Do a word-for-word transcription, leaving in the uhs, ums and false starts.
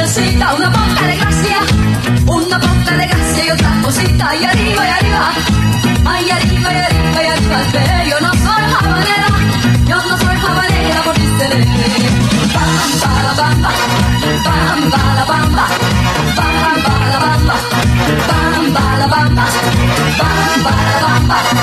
necesita una poca de gracia, una poca de gracia y otra cosita, y arriba y arriba, ay arriba y arriba y arriba, pero yo no soy habanera, yo no soy habanera por ti seré. Bam, bala, bam, bam, bala, bam, bam, bala, bam, bam, bala, bam, bam, bala, bam, bam.